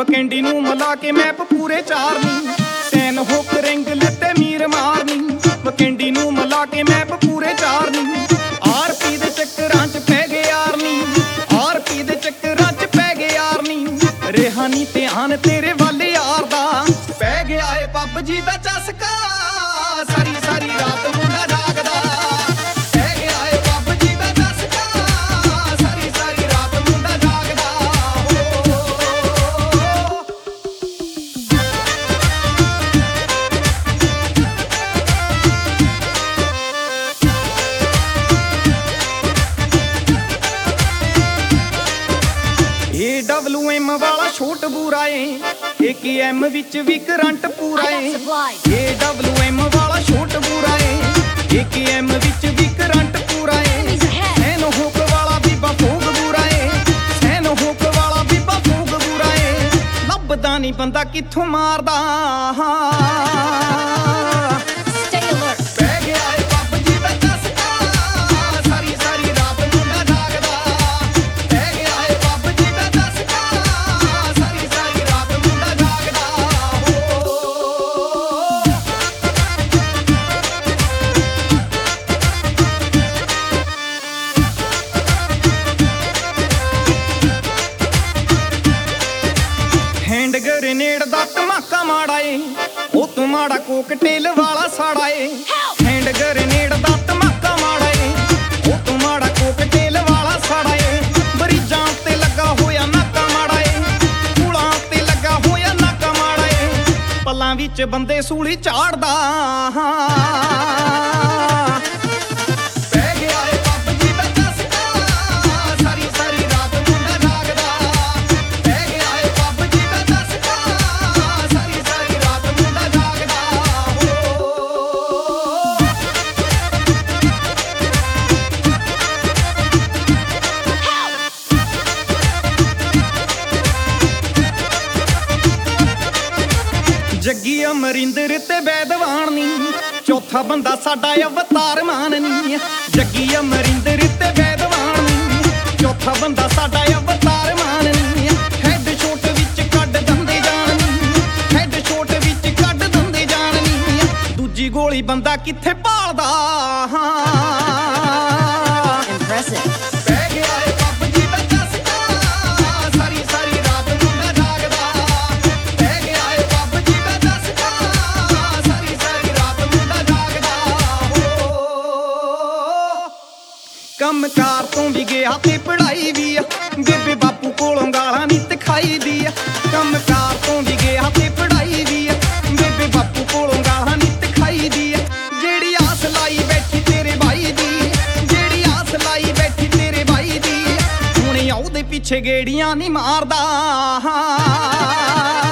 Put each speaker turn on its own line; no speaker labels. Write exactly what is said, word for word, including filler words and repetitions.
ਮਕੈਂਡੀ ਨੂੰ ਮਿਲਾ ਕੇ ਮੈਪ ਪੂਰੇ ਚਾਰਨੀ ਸੈਨ ਹੁੱਕ ਰਿੰਗ ਲੱਤੇ ਮੀਰ ਮਾਰਨੀ ਮਕੈਂਡੀ ਨੂੰ ਮਿਲਾ ਕੇ ਮੈਪ ਪੂਰੇ ਚਾਰਨੀ ਆਰਪੀ ਦੇ ਚੱਕਰਾਂ ਚ ਪੈ ਗਏ ਯਾਰਨੀ ਆਰਪੀ ਦੇ ਚੱਕਰਾਂ ਚ ਪੈ ਗਏ ਯਾਰਨੀ ਰਿਹਾ ਨੀ ਧਿਆਨ ਤੇਰੇ ਵੱਲ ਯਾਰ ਦਾ ਪੈ ਗਿਆ ਏ ਪੱਬ ਜੀ ਦਾ ਚਸਕਾ ਸਾਰੀ ਸਾਰੀ ਰਾਤ ਮੁੰਡਾ ਜਾਗਦਾ ਪੈ ਗਿਆ ਏ ਪੱਬ ਜੀ ਦਾ ਚਸਕਾ ਸਾਰੀ ਸਾਰੀ ਰਾਤ ਮੁੰਡਾ ਜਾਗਦਾ ਏ ਡਬਲਯੂ ਐਮ ਵਾਲਾ ਛੋਟ ਬੂਰਾ ਏ ਏ ਕੇ ਐਮ ਵਿੱਚ ਵੀ ਕਰੰਟ ਪੂਰਾ ਏ ਏ ਡਬਲਯੂ ਐਮ ਵਾਲਾ ਛੋਟ ਬੂਰਾ ਏ ਏ ਕੇ ਐਮ ਵਿੱਚ ਵੀ ਕਰੰਟ ਪੂਰਾ ਏ ਸੈਨ ਹੁੱਕ ਵਾਲਾ ਬੀਬਾ ਫੂਕ ਬੂਰਾ ਏ ਸੈਨ ਹੁੱਕ ਵਾਲਾ ਬੀਬਾ ਫੂਕ ਬੂਰਾ ਏ ਲੱਭਦਾ ਨਹੀਂ ਬੰਦਾ ਕਿੱਥੋਂ ਮਾਰਦਾ ਹੈਂਡ ਗ੍ਰੇਨੇਡ ਦਾ ਧਮਾਕਾ ਮਾੜਾ ਏ ਉਹ ਤੂੰ ਮਾੜਾ ਕੋਕਟੇਲ ਵਾਲਾ ਸਾੜਾ ਏ ਹੈਂਡ ਗ੍ਰੇਨੇਡ ਦਾ ਧਮਾਕਾ ਮਾੜਾ ਏ ਉਹ ਤੂੰ ਮਾੜਾ ਕੋਕਟੇਲ ਵਾਲਾ ਸਾੜਾ ਏ ਬਰੀਜਾਂ ਤੇ ਲੱਗਾ ਹੋਇਆ ਨਾਕਾ ਮਾੜਾ ਏ ਪੁਲਾਂ ਤੇ ਲੱਗਾ ਹੋਇਆ ਨਾਕਾ ਮਾੜਾ ਏ ਪੱਲਾਂ ਵਿੱਚ ਬੰਦੇ ਸੂਲੀ ਝਾੜਦਾ ਜੱਗੀ ਅਮਰਿੰਦਰ ਤੇ ਬੈਦਵਾਨ ਨੀ ਚੌਥਾ ਬੰਦਾ ਸਾਡਾ ਅਵਤਾਰ ਮਾਨ ਨੀ ਜੱਗੀ ਅਮਰਿੰਦਰ ਤੇ ਬੈਦਵਾਨ ਨੀ ਚੌਥਾ ਬੰਦਾ ਸਾਡਾ ਅਵਤਾਰ ਮਾਨ ਨੀ ਹੈਡ ਸ਼ੋਟ ਵਿੱਚ ਕੱਢ ਦਿੰਦੇ ਜਾਣ ਨੀ ਹੈਡ ਸ਼ੋਟ ਵਿੱਚ ਕੱਢ ਦਿੰਦੇ ਜਾਣ ਨੀ ਦੂਜੀ ਗੋਲੀ ਬੰਦਾ ਕਿੱਥੇ ਭਾਲਦਾ ਇੰਪ੍ਰੈਸਿਵ ਕੰਮਕਾਰ ਤੋਂ ਵੀ ਗਿਆ ਤੇ ਪੜ੍ਹਾਈ ਵੀ ਆ ਬੇਬੇ ਬਾਪੂ ਕੋਲੋਂ ਗਾਲਾਂ ਨੀ ਤੇ ਖਾਈ ਦੀ ਆ ਕੰਮਕਾਰ ਤੋਂ ਵੀ ਗਿਆ ਤੇ ਪੜ੍ਹਾਈ ਵੀ ਆ ਬੇਬੇ ਬਾਪੂ ਕੋਲੋਂ ਗਾਲਾਂ ਨੀ ਤੇ ਖਾਈ ਦੀ ਆ ਜਿਹੜੀ ਆਸ ਲਾਈ ਬੈਠੀ ਤੇਰੇ ਭਾਈ ਦੀ ਜਿਹੜੀ ਆਸ ਲਾਈ ਬੈਠੀ ਤੇਰੇ ਭਾਈ ਦੀ ਹੁਣੇ ਉਹਦੇ ਪਿੱਛੇ ਗੇੜੀਆਂ ਨੀ ਮਾਰਦਾ